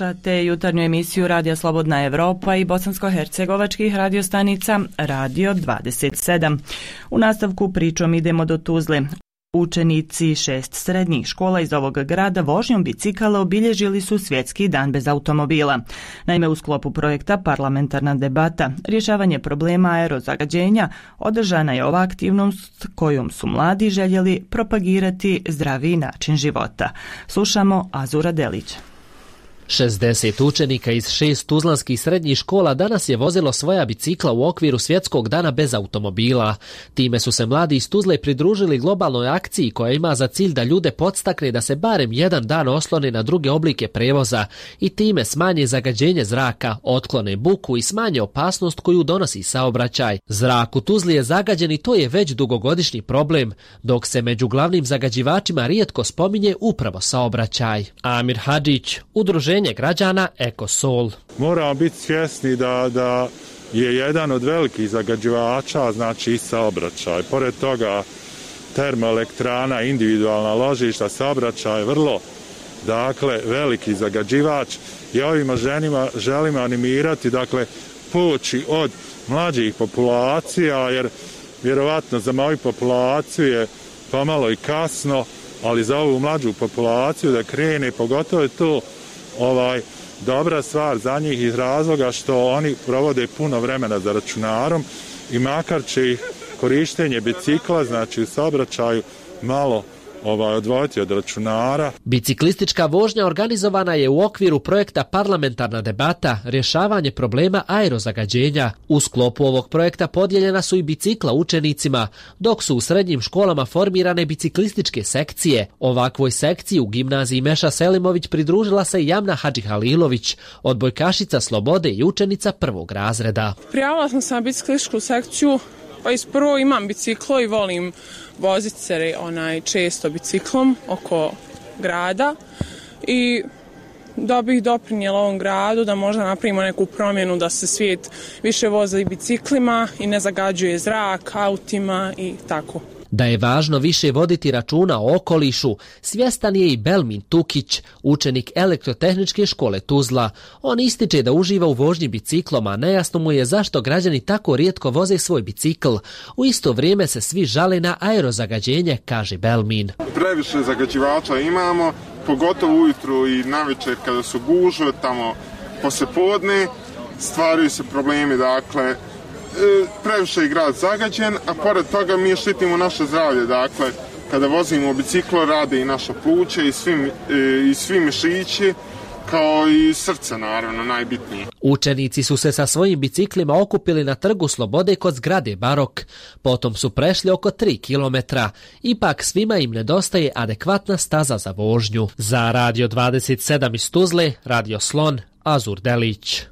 Slušate jutarnju emisiju Radija Slobodna Evropa i bosansko-hercegovačkih radiostanica Radio dvadeset sedam. U nastavku pričom idemo do Tuzle. Učenici šest srednjih škola iz ovog grada vožnjom bicikala obilježili su Svjetski dan bez automobila. Naime, u sklopu projekta Parlamentarna debata, rješavanje problema aerozagađenja, održana je ova aktivnost kojom su mladi željeli propagirati zdraviji način života. Slušamo Azura Delića. šezdeset učenika iz šest tuzlanskih srednjih škola danas je vozilo svoja bicikla u okviru Svjetskog dana bez automobila. Time su se mladi iz Tuzle pridružili globalnoj akciji koja ima za cilj da ljude podstakne da se barem jedan dan oslone na druge oblike prevoza i time smanje zagađenje zraka, otklone buku i smanje opasnost koju donosi saobraćaj. Zrak u Tuzli je zagađen i to je već dugogodišnji problem, dok se među glavnim zagađivačima rijetko spominje upravo saobraćaj. Amir Hadžić, udruženje građana Ekosol. Moramo biti svjesni da, da je jedan od velikih zagađivača znači i saobraćaj. Pored toga termoelektrana, individualna ložišta, saobraćaj je vrlo dakle veliki zagađivač i ovima ženima želimo animirati dakle poći od mlađih populacija jer vjerovatno za moju populaciju je pomalo i kasno, ali za ovu mlađu populaciju da krene, pogotovo je to ovaj dobra stvar za njih iz razloga što oni provode puno vremena za računarom i makar će ih korištenje bicikla, znači u saobraćaju, malo ovaj, odvojiti od računara. Biciklistička vožnja organizovana je u okviru projekta Parlamentarna debata, rješavanje problema aerozagađenja. U sklopu ovog projekta podijeljena su i bicikla učenicima, dok su u srednjim školama formirane biciklističke sekcije. Ovakvoj sekciji u gimnaziji Meša Selimović pridružila se i Jamna Hadži Halilović, odbojkašica Slobode i učenica prvog razreda. Prijavila sam se na biciklističku sekciju. Pa isprvo imam biciklo i volim voziti se onaj često biciklom oko grada i da bih doprinijela ovom gradu da možda napravimo neku promjenu da se svijet više vozi biciklima i ne zagađuje zrak autima i tako. Da je važno više voditi računa o okolišu, svjestan je i Belmin Tukić, učenik elektrotehničke škole Tuzla. On ističe da uživa u vožnji biciklom, a nejasno mu je zašto građani tako rijetko voze svoj bicikl. U isto vrijeme se svi žale na aerozagađenje, kaže Belmin. Previše zagađivača imamo, pogotovo ujutru i navečer kada su gužve, tamo poslijepodne, stvaraju se problemi, dakle, previše je grad zagađen, a pored toga mi štitimo naše zdravlje, dakle, kada vozimo biciklo rade i naša pluća i svi, i svi mišići, kao i srce, naravno, najbitnije. Učenici su se sa svojim biciklima okupili na Trgu Slobode kod zgrade Barok. Potom su prešli oko tri kilometra. Ipak svima im nedostaje adekvatna staza za vožnju. Za Radio dvadeset sedam iz Tuzle, Radio Slon, Azur Delić.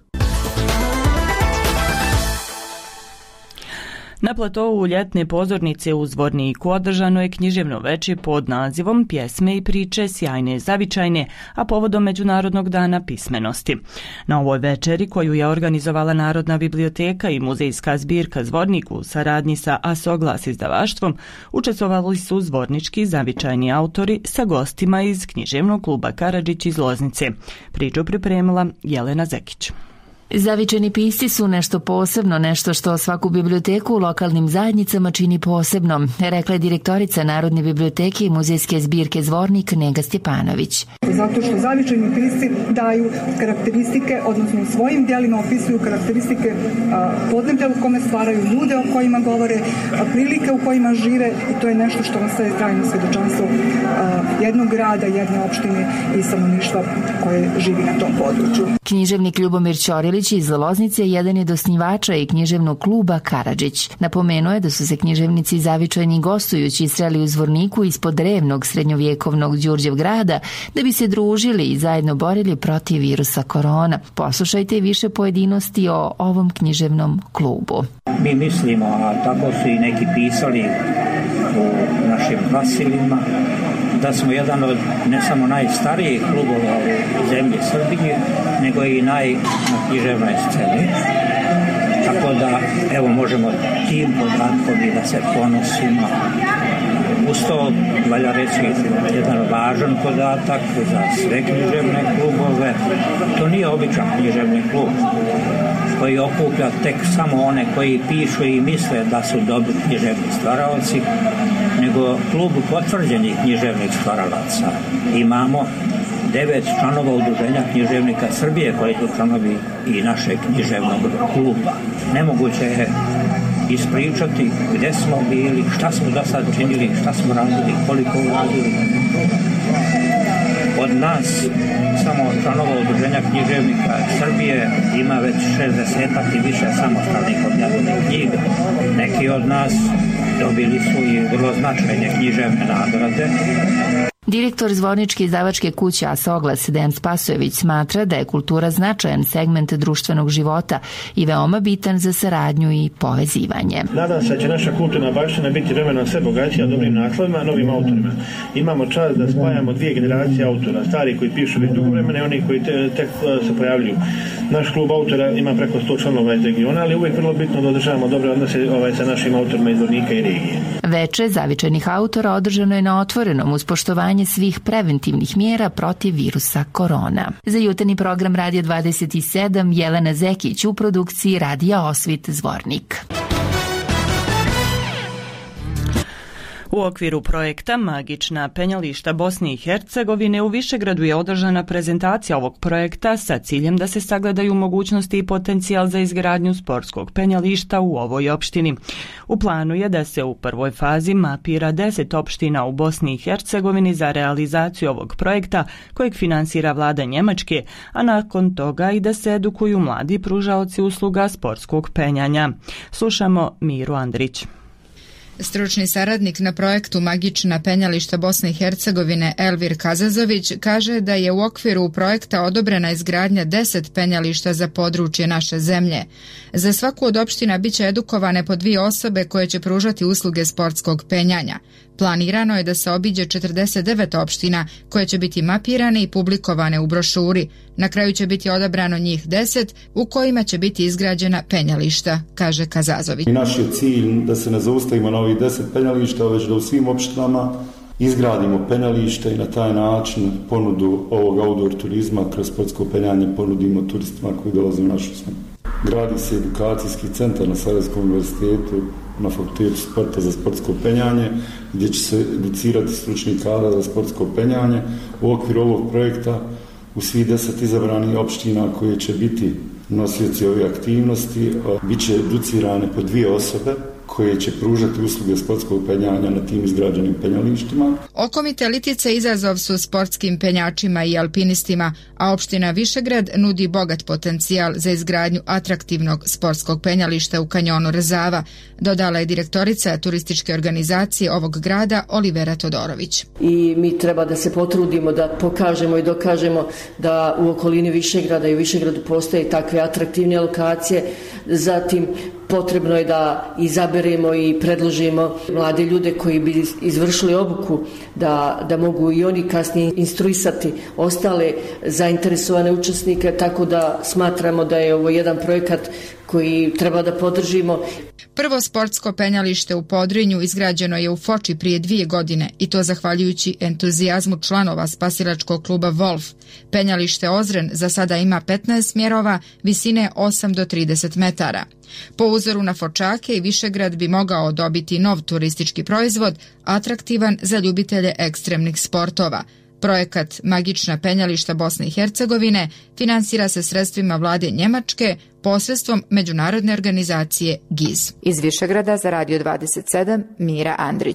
Na platovu ljetne pozornice u Zvorniku održano je književno veče pod nazivom Pjesme i priče sjajne i zavičajne, a povodom Međunarodnog dana pismenosti. Na ovoj večeri, koju je organizovala Narodna biblioteka i muzejska zbirka Zvornik u saradnji sa Asoglas izdavaštvom, učestvovali su zvornički zavičajni autori sa gostima iz književnog kluba Karadžić iz Loznice. Priču pripremila Jelena Zekić. Zavičajni pisci su nešto posebno, nešto što svaku biblioteku u lokalnim zajednicama čini posebno, rekla je direktorica Narodne biblioteke i muzejske zbirke Zvornik Nega Stjepanović. Zato što zavičajni pisci daju karakteristike, odnosno u svojim djelima opisuju karakteristike podneblja u kome stvaraju, ljude o kojima govore, prilike u kojima žive i to je nešto što ostaje trajno svjedočanstvo jednog grada, jedne opštine i stanovništva koje živi na tom području. Književnik Ljubomir Ćorilić iz Loznice jedan je od osnivača i književnog kluba Karadžić. Napomenuo je da su se književnici zavičajni gostujući sreli u Zvorniku ispod drevnog srednjovjekovnog Đurđev grada da bi se družili i zajedno borili protiv virusa korona. Poslušajte više pojedinosti o ovom književnom klubu. Mi mislimo, a tako su i neki pisali u našim glasilima, da smo jedan od ne samo najstarijih klubova u zemlji Srbije, nego i naj na književnoj sceni. Tako da, evo, možemo tim podatkom i da se ponosimo. Uz to valja reći jedan važan podatak za sve književne klubove. To nije običan književni klub koji okuplja tek samo one koji pišu i misle da su dobri književni stvaraoci, nego klub potvrđenih književnih stvaralaca. Imamo devet članova Udruženja književnika Srbije koji su članovi i našeg književnog kluba. Nemoguće je ispričati gdje smo bili, šta smo do sad činili, šta smo radili, koliko radili. Od nas, samo članova Udruženja književnika Srbije, ima već šezdesetak i više samostalnih objavljenih knjiga. Neki od nas dobili su i vrlo značajne književne nagrade. Direktor Zvorničke izdavačke kuće Asoglas Dejan Spasojević smatra da je kultura značajan segment društvenog života i veoma bitan za saradnju i povezivanje. Nadam se da će naša kulturna baština biti vremenom sve bogaćija dobrim naslovima, novim autorima. Imamo čast da spajamo dvije generacije autora, stari koji pišu već dugo vremena i oni koji te, tek se pojavljuju. Naš klub autora ima preko sto članova iz regiona, ali uvijek vrlo bitno da održavamo dobre odnose ovaj, sa našim autorima iz Zvornika i regije. Veče zavičajnih autora održano je na otvorenom uz poštovanje svih preventivnih mjera protiv virusa korona. Za jutarnji program Radio dvadeset sedam Jelena Zekić, u produkciji Radija Osvit Zvornik. U okviru projekta Magična penjališta Bosne i Hercegovine u Višegradu je održana prezentacija ovog projekta sa ciljem da se sagledaju mogućnosti i potencijal za izgradnju sportskog penjališta u ovoj opštini. U planu je da se u prvoj fazi mapira deset opština u Bosni i Hercegovini za realizaciju ovog projekta kojeg finansira vlada Njemačke, a nakon toga i da se edukuju mladi pružaoci usluga sportskog penjanja. Slušamo Miru Andrić. Stručni saradnik na projektu Magična penjališta Bosne i Hercegovine Elvir Kazazović kaže da je u okviru projekta odobrena izgradnja deset penjališta za područje naše zemlje. Za svaku od opština biće edukovane po dvije osobe koje će pružati usluge sportskog penjanja. Planirano je da se obiđe četrdeset devet opština koje će biti mapirane i publikovane u brošuri. Na kraju će biti odabrano njih deset u kojima će biti izgrađena penjališta, kaže Kazazović. Naš je cilj da se ne zaustavimo na ovih deset penjališta, već da u svim opštinama izgradimo penjalište i na taj način ponudu ovog outdoor turizma kroz sportsko penjanje ponudimo turistima koji dolaze u našu zemlju. Gradi se edukacijski centar na Sarajevskom univerzitetu na fakultetu sporta za sportsko penjanje, gdje će se educirati stručni kadar za sportsko penjanje. U okviru ovog projekta u svih deset izabranih opština koje će biti nosioci ove aktivnosti bit će educirane po dvije osobe koje će pružati usluge sportskog penjanja na tim izgrađenim penjalištima. Okomite litice izazov su sportskim penjačima i alpinistima, a opština Višegrad nudi bogat potencijal za izgradnju atraktivnog sportskog penjališta u kanjonu Rezava, dodala je direktorica turističke organizacije ovog grada Olivera Todorović. I mi treba da se potrudimo da pokažemo i dokažemo da u okolini Višegrada i u Višegradu postoje takve atraktivne lokacije. Zatim potrebno je da izaberemo i predložimo mlade ljude koji bi izvršili obuku da, da mogu i oni kasnije instruisati ostale zainteresovane učesnike, tako da smatramo da je ovo jedan projekat koji treba da podržimo. Prvo sportsko penjalište u Podrinju izgrađeno je u Foči prije dvije godine i to zahvaljujući entuzijazmu članova spasilačkog kluba Wolf. Penjalište Ozren za sada ima petnaest smjerova, visine osam do trideset metara. Po uzoru na Fočake i Višegrad bi mogao dobiti nov turistički proizvod, atraktivan za ljubitelje ekstremnih sportova. Projekat Magična penjališta Bosne i Hercegovine finansira se sredstvima vlade Njemačke posredstvom međunarodne organizacije G I Z. Iz Višegrada za Radio dvadeset sedam Mira Andrić.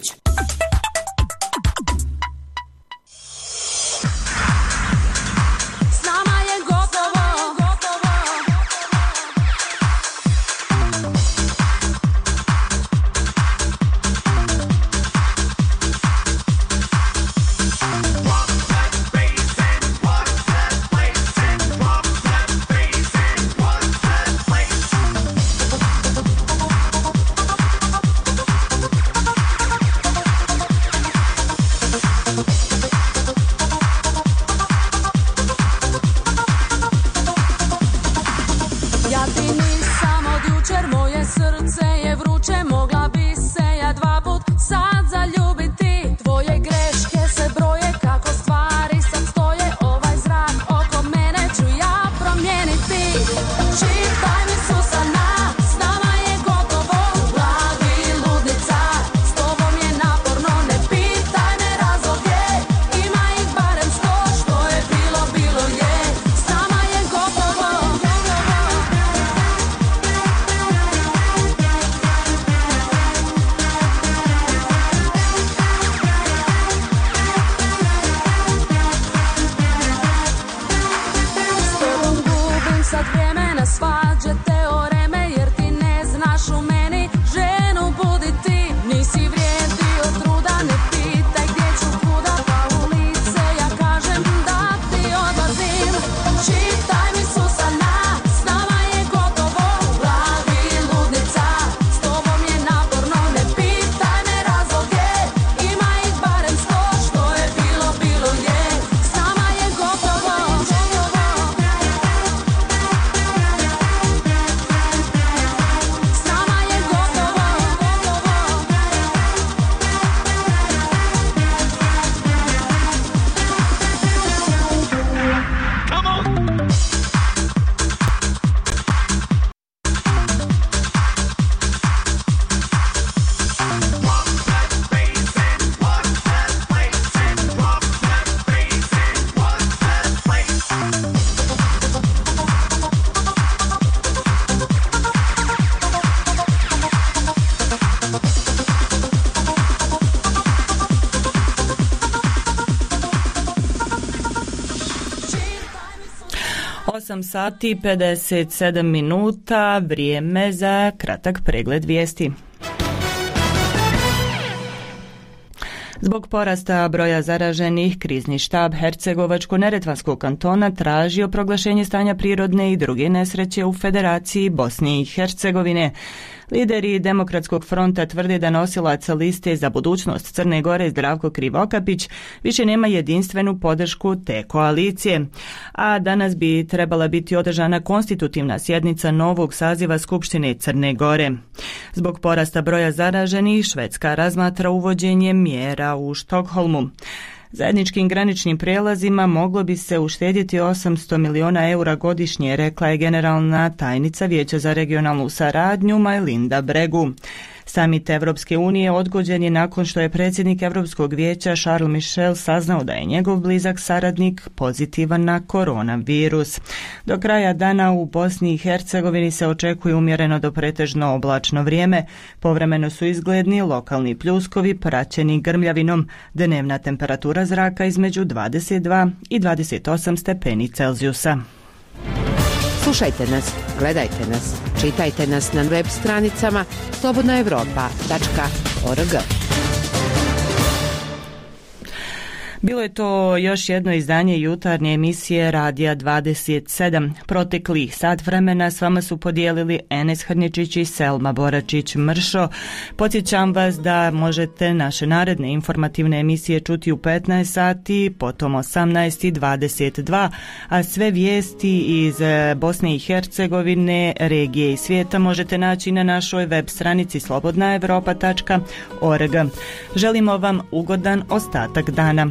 osam sati pedeset sedam minuta, vrijeme za kratak pregled vijesti. Zbog porasta broja zaraženih, krizni štab Hercegovačko-neretvanskog kantona tražio proglašenje stanja prirodne i druge nesreće u Federaciji Bosne i Hercegovine. Lideri Demokratskog fronta tvrde da nosilac liste za budućnost Crne Gore Zdravko Krivokapić više nema jedinstvenu podršku te koalicije. A danas bi trebala biti održana konstitutivna sjednica novog saziva Skupštine Crne Gore. Zbog porasta broja zaraženih, Švedska razmatra uvođenje mjera u Štokholmu. Zajedničkim graničnim prijelazima moglo bi se uštedjeti osamsto miliona eura godišnje, rekla je generalna tajnica Vijeća za regionalnu saradnju Majlinda Bregu. Samit Evropske unije odgođen je nakon što je predsjednik Europskog vijeća Charles Michel saznao da je njegov blizak saradnik pozitivan na koronavirus. Do kraja dana u Bosni i Hercegovini se očekuje umjereno do pretežno oblačno vrijeme. Povremeno su izgledni lokalni pljuskovi praćeni grmljavinom. Dnevna temperatura zraka između dvadeset dva i dvadeset osam stepeni Celzijusa. Slušajte nas, gledajte nas, čitajte nas na web stranicama slobodna evropa tačka org. Bilo je to još jedno izdanje jutarnje emisije Radija dvadeset sedam. Proteklih sat vremena s vama su podijelili Enes Hrničić i Selma Boračić-Mršo. Podsjećam vas da možete naše naredne informativne emisije čuti u petnaest sati, potom osamnaest i dvadeset dva, a sve vijesti iz Bosne i Hercegovine, regije i svijeta možete naći na našoj web stranici slobodna evropa tačka org. Želimo vam ugodan ostatak dana.